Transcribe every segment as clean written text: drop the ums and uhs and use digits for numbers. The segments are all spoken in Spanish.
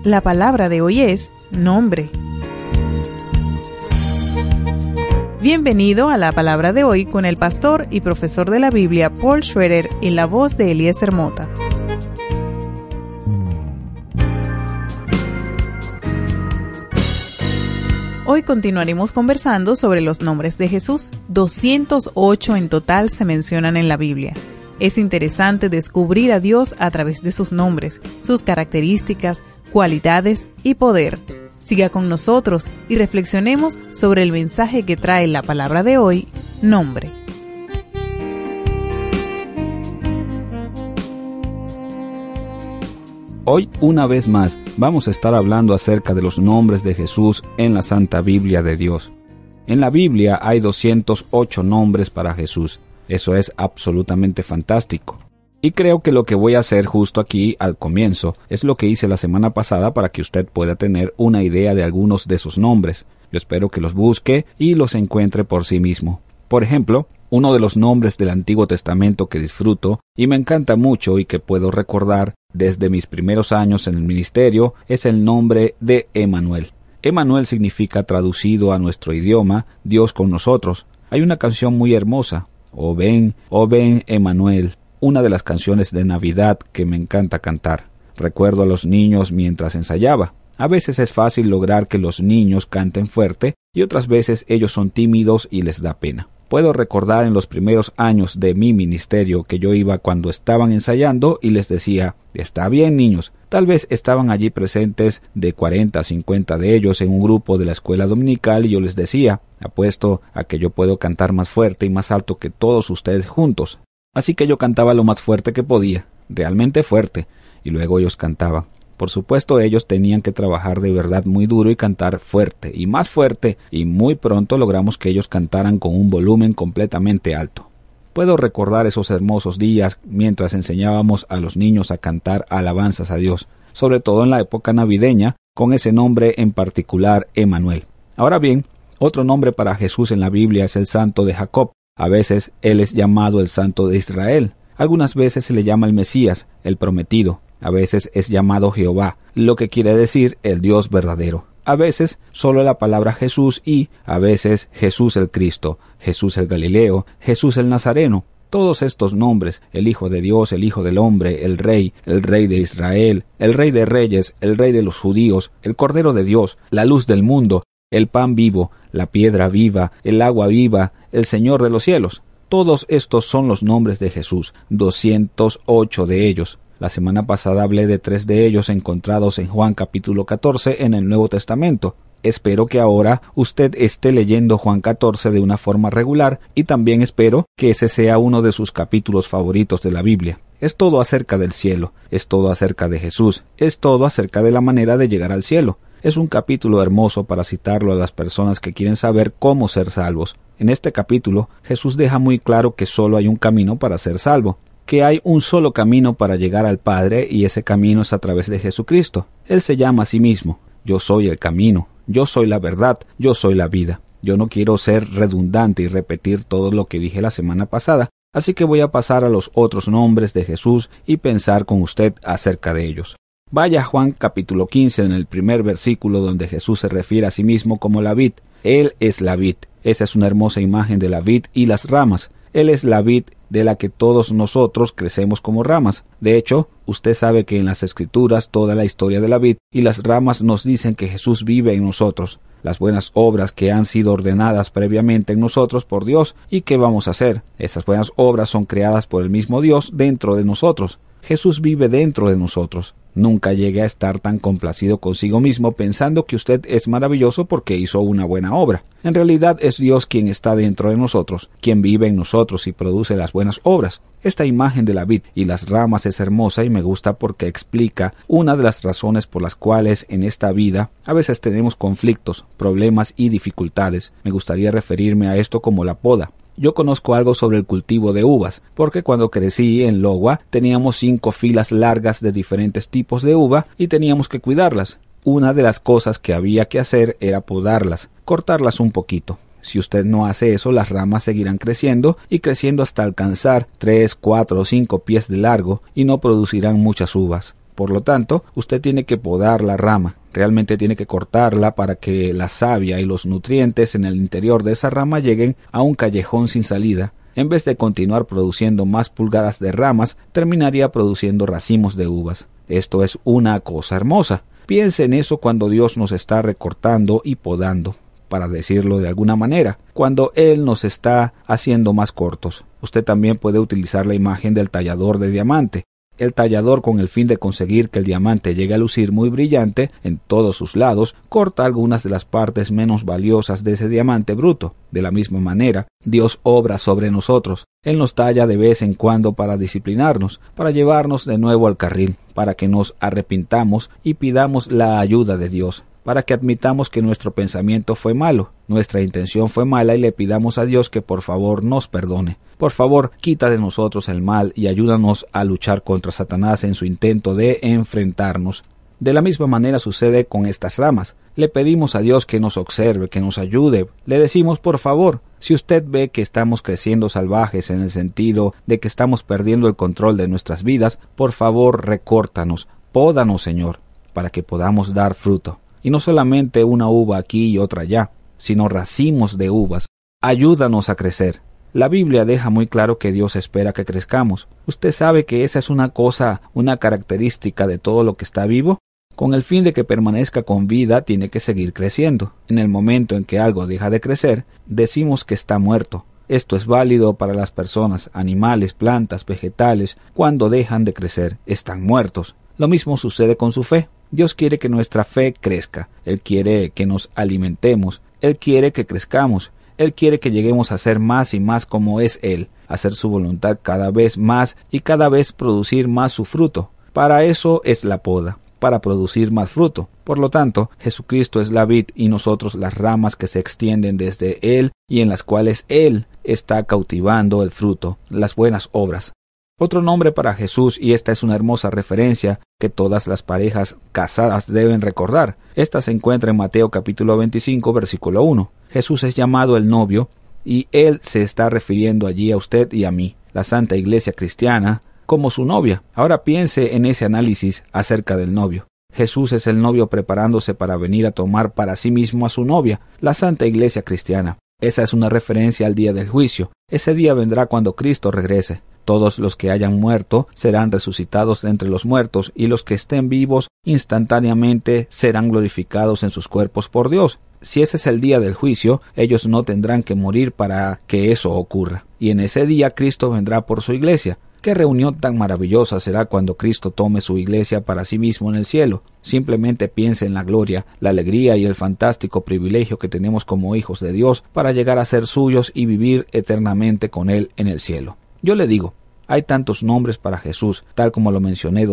La palabra de hoy es nombre. Bienvenido a la palabra de hoy con el pastor y profesor de la Biblia Paul Schroeder en la voz de Eliezer Mota. Hoy continuaremos conversando sobre los nombres de Jesús. 208 en total se mencionan en la Biblia. Es interesante descubrir a Dios a través de sus nombres, sus características, cualidades y poder. Siga con nosotros y reflexionemos sobre el mensaje que trae la palabra de hoy, nombre. Hoy, una vez más, vamos a estar hablando acerca de los nombres de Jesús en la Santa Biblia de Dios. En la Biblia hay 208 nombres para Jesús. Eso es absolutamente fantástico. Y creo que lo que voy a hacer justo aquí al comienzo es lo que hice la semana pasada para que usted pueda tener una idea de algunos de sus nombres. Yo espero que los busque y los encuentre por sí mismo. Por ejemplo, uno de los nombres del Antiguo Testamento que disfruto y me encanta mucho y que puedo recordar desde mis primeros años en el ministerio es el nombre de Emanuel. Emanuel significa, traducido a nuestro idioma, Dios con nosotros. Hay una canción muy hermosa, Oh ven, Emanuel, una de las canciones de Navidad que me encanta cantar. Recuerdo a los niños mientras ensayaba. A veces es fácil lograr que los niños canten fuerte y otras veces ellos son tímidos y les da pena. Puedo recordar en los primeros años de mi ministerio que yo iba cuando estaban ensayando y les decía, está bien niños. Tal vez estaban allí presentes de 40 a 50 de ellos en un grupo de la escuela dominical y yo les decía, apuesto a que yo puedo cantar más fuerte y más alto que todos ustedes juntos. Así que yo cantaba lo más fuerte que podía, realmente fuerte, y luego ellos cantaban. Por supuesto, ellos tenían que trabajar de verdad muy duro y cantar fuerte, y muy pronto logramos que ellos cantaran con un volumen completamente alto. Puedo recordar esos hermosos días mientras enseñábamos a los niños a cantar alabanzas a Dios, sobre todo en la época navideña, con ese nombre en particular, Emanuel. Ahora bien, otro nombre para Jesús en la Biblia es el Santo de Jacob. A veces él es llamado el Santo de Israel. Algunas veces se le llama el Mesías, el prometido. A veces es llamado Jehová, lo que quiere decir el Dios verdadero. A veces solo la palabra Jesús y a veces Jesús el Cristo, Jesús el Galileo, Jesús el Nazareno. Todos estos nombres, el Hijo de Dios, el Hijo del Hombre, el Rey de Israel, el Rey de Reyes, el Rey de los judíos, el Cordero de Dios, la luz del mundo, el pan vivo, la piedra viva, el agua viva, el Señor de los cielos. Todos estos son los nombres de Jesús, 208 de ellos. La semana pasada hablé de 3 de ellos encontrados en Juan capítulo 14 en el Nuevo Testamento. Espero que ahora usted esté leyendo Juan 14 de una forma regular y también espero que ese sea uno de sus capítulos favoritos de la Biblia. Es todo acerca del cielo, es todo acerca de Jesús, es todo acerca de la manera de llegar al cielo. Es un capítulo hermoso para citarlo a las personas que quieren saber cómo ser salvos. En este capítulo, Jesús deja muy claro que solo hay un camino para ser salvo, que hay un solo camino para llegar al Padre y ese camino es a través de Jesucristo. Él se llama a sí mismo, yo soy el camino, yo soy la verdad, yo soy la vida. Yo no quiero ser redundante y repetir todo lo que dije la semana pasada, así que voy a pasar a los otros nombres de Jesús y pensar con usted acerca de ellos. Vaya a Juan capítulo 15 en el primer versículo donde Jesús se refiere a sí mismo como la vid. Él es la vid. Esa es una hermosa imagen de la vid y las ramas. Él es la vid de la que todos nosotros crecemos como ramas. De hecho, usted sabe que en las Escrituras toda la historia de la vid y las ramas nos dicen que Jesús vive en nosotros. Las buenas obras que han sido ordenadas previamente en nosotros por Dios. ¿Y qué vamos a hacer? Esas buenas obras son creadas por el mismo Dios dentro de nosotros. Jesús vive dentro de nosotros. Nunca llegue a estar tan complacido consigo mismo pensando que usted es maravilloso porque hizo una buena obra. En realidad es Dios quien está dentro de nosotros, quien vive en nosotros y produce las buenas obras. Esta imagen de la vid y las ramas es hermosa y me gusta porque explica una de las razones por las cuales en esta vida a veces tenemos conflictos, problemas y dificultades. Me gustaría referirme a esto como la poda. Yo conozco algo sobre el cultivo de uvas, porque cuando crecí en Logua teníamos 5 filas largas de diferentes tipos de uva y teníamos que cuidarlas. Una de las cosas que había que hacer era podarlas, cortarlas un poquito. Si usted no hace eso, las ramas seguirán creciendo y creciendo hasta alcanzar 3, 4 o 5 pies de largo y no producirán muchas uvas. Por lo tanto, usted tiene que podar la rama. Realmente tiene que cortarla para que la savia y los nutrientes en el interior de esa rama lleguen a un callejón sin salida. En vez de continuar produciendo más pulgadas de ramas, terminaría produciendo racimos de uvas. Esto es una cosa hermosa. Piense en eso cuando Dios nos está recortando y podando, para decirlo de alguna manera, cuando Él nos está haciendo más cortos. Usted también puede utilizar la imagen del tallador de diamante. El tallador, con el fin de conseguir que el diamante llegue a lucir muy brillante en todos sus lados, corta algunas de las partes menos valiosas de ese diamante bruto. De la misma manera, Dios obra sobre nosotros. Él nos talla de vez en cuando para disciplinarnos, para llevarnos de nuevo al carril, para que nos arrepintamos y pidamos la ayuda de Dios, para que admitamos que nuestro pensamiento fue malo, nuestra intención fue mala y le pidamos a Dios que por favor nos perdone. Por favor, quita de nosotros el mal y ayúdanos a luchar contra Satanás en su intento de enfrentarnos. De la misma manera sucede con estas ramas. Le pedimos a Dios que nos observe, que nos ayude. Le decimos, por favor, si usted ve que estamos creciendo salvajes en el sentido de que estamos perdiendo el control de nuestras vidas, por favor, recórtanos, pódanos, Señor, para que podamos dar fruto. Y no solamente una uva aquí y otra allá, sino racimos de uvas. Ayúdanos a crecer. La Biblia deja muy claro que Dios espera que crezcamos. Usted sabe que esa es una característica de todo lo que está vivo. Con el fin de que permanezca con vida, tiene que seguir creciendo. En el momento en que algo deja de crecer, decimos que está muerto. Esto es válido para las personas, animales, plantas, vegetales. Cuando dejan de crecer, están muertos. Lo mismo sucede con su fe. Dios quiere que nuestra fe crezca. Él quiere que nos alimentemos. Él quiere que crezcamos. Él quiere que lleguemos a ser más y más como es Él, hacer su voluntad cada vez más y cada vez producir más su fruto. Para eso es la poda, para producir más fruto. Por lo tanto, Jesucristo es la vid y nosotros las ramas que se extienden desde Él y en las cuales Él está cautivando el fruto, las buenas obras. Otro nombre para Jesús, y esta es una hermosa referencia que todas las parejas casadas deben recordar. Esta se encuentra en Mateo capítulo 25, versículo 1. Jesús es llamado el novio, y Él se está refiriendo allí a usted y a mí, la Santa Iglesia Cristiana, como su novia. Ahora piense en ese análisis acerca del novio. Jesús es el novio preparándose para venir a tomar para sí mismo a su novia, la Santa Iglesia Cristiana. Esa es una referencia al día del juicio. Ese día vendrá cuando Cristo regrese. Todos los que hayan muerto serán resucitados de entre los muertos, y los que estén vivos instantáneamente serán glorificados en sus cuerpos por Dios. Si ese es el día del juicio, ellos no tendrán que morir para que eso ocurra. Y en ese día Cristo vendrá por su iglesia. ¡Qué reunión tan maravillosa será cuando Cristo tome su iglesia para sí mismo en el cielo! Simplemente piense en la gloria, la alegría y el fantástico privilegio que tenemos como hijos de Dios para llegar a ser suyos y vivir eternamente con Él en el cielo. Yo le digo, hay tantos nombres para Jesús, tal como lo mencioné,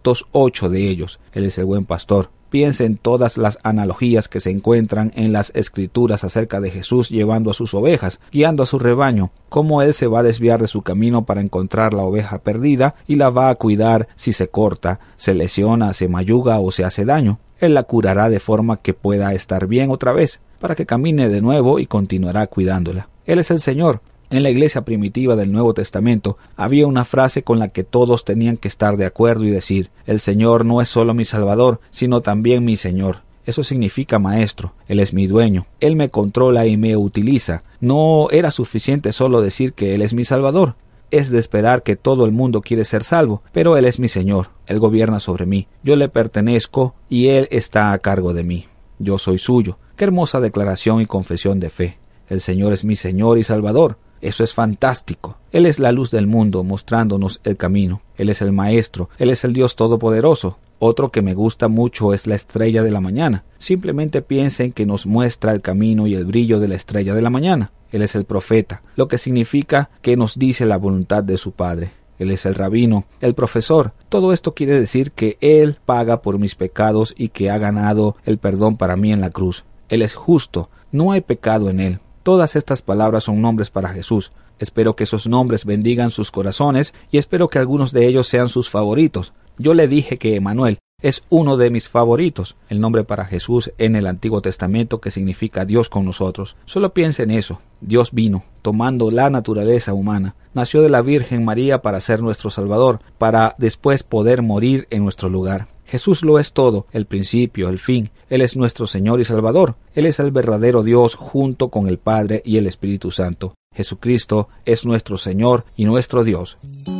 208 de ellos. Él es el buen pastor. Piense en todas las analogías que se encuentran en las Escrituras acerca de Jesús llevando a sus ovejas, guiando a su rebaño, cómo Él se va a desviar de su camino para encontrar la oveja perdida y la va a cuidar si se corta, se lesiona, se mayuga o se hace daño. Él la curará de forma que pueda estar bien otra vez, para que camine de nuevo y continuará cuidándola. Él es el Señor. En la iglesia primitiva del Nuevo Testamento había una frase con la que todos tenían que estar de acuerdo y decir: el Señor no es solo mi Salvador, sino también mi Señor. Eso significa maestro. Él es mi dueño. Él me controla y me utiliza. No era suficiente solo decir que Él es mi Salvador. Es de esperar que todo el mundo quiere ser salvo, pero Él es mi Señor. Él gobierna sobre mí. Yo le pertenezco y Él está a cargo de mí. Yo soy suyo. Qué hermosa declaración y confesión de fe. El Señor es mi Señor y Salvador. Eso es fantástico. Él es la luz del mundo, mostrándonos el camino. Él es el Maestro. Él es el Dios Todopoderoso. Otro que me gusta mucho es la estrella de la mañana. Simplemente piensen que nos muestra el camino y el brillo de la estrella de la mañana. Él es el profeta, lo que significa que nos dice la voluntad de su Padre. Él es el rabino, el profesor. Todo esto quiere decir que Él paga por mis pecados y que ha ganado el perdón para mí en la cruz. Él es justo. No hay pecado en Él. Todas estas palabras son nombres para Jesús. Espero que esos nombres bendigan sus corazones y espero que algunos de ellos sean sus favoritos. Yo le dije que Emmanuel, es uno de mis favoritos, el nombre para Jesús en el Antiguo Testamento, que significa Dios con nosotros. Solo piensa en eso. Dios vino, tomando la naturaleza humana. Nació de la Virgen María para ser nuestro Salvador, para después poder morir en nuestro lugar. Jesús lo es todo, el principio, el fin. Él es nuestro Señor y Salvador. Él es el verdadero Dios junto con el Padre y el Espíritu Santo. Jesucristo es nuestro Señor y nuestro Dios.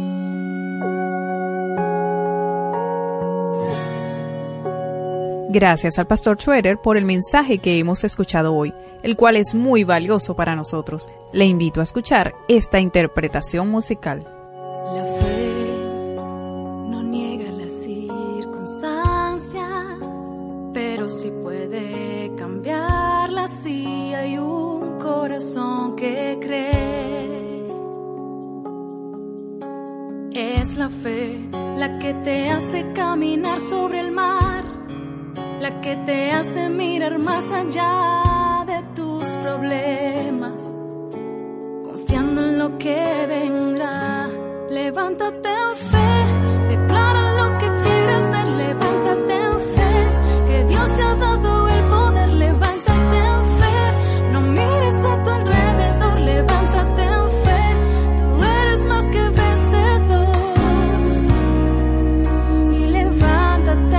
Gracias al Pastor Schroeder por el mensaje que hemos escuchado hoy, el cual es muy valioso para nosotros. Le invito a escuchar esta interpretación musical. La fe no niega las circunstancias, pero sí puede cambiarlas si hay un corazón que cree. Es la fe la que te hace caminar sobre el mar, la que te hace mirar más allá de tus problemas, confiando en lo que vendrá. Levántate en fe, declara lo que quieres ver. Levántate en fe, que Dios te ha dado el poder. Levántate en fe, no mires a tu alrededor. Levántate en fe, tú eres más que vencedor. Y levántate.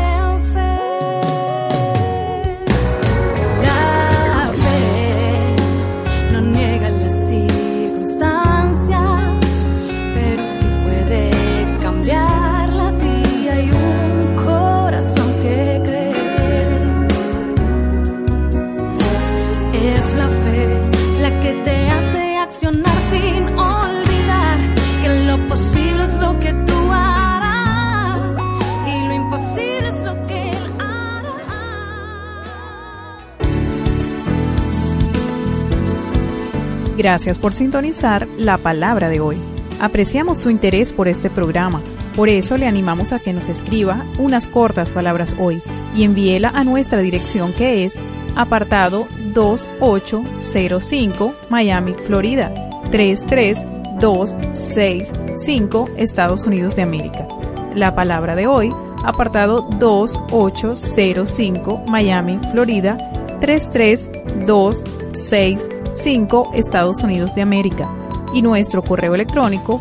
Gracias por sintonizar la palabra de hoy. Apreciamos su interés por este programa. Por eso le animamos a que nos escriba unas cortas palabras hoy y envíela a nuestra dirección, que es apartado 2805 Miami, Florida 33265, Estados Unidos de América. La palabra de hoy, apartado 2805 Miami, Florida 33265, Estados Unidos de América. Y nuestro correo electrónico,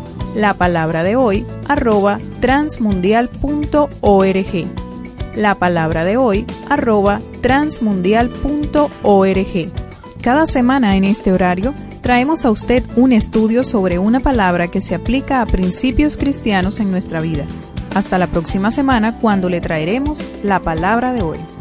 lapalabradehoy@transmundial.org. lapalabradehoy@transmundial.org. Cada semana en este horario traemos a usted un estudio sobre una palabra que se aplica a principios cristianos en nuestra vida. Hasta la próxima semana, cuando le traeremos la palabra de hoy.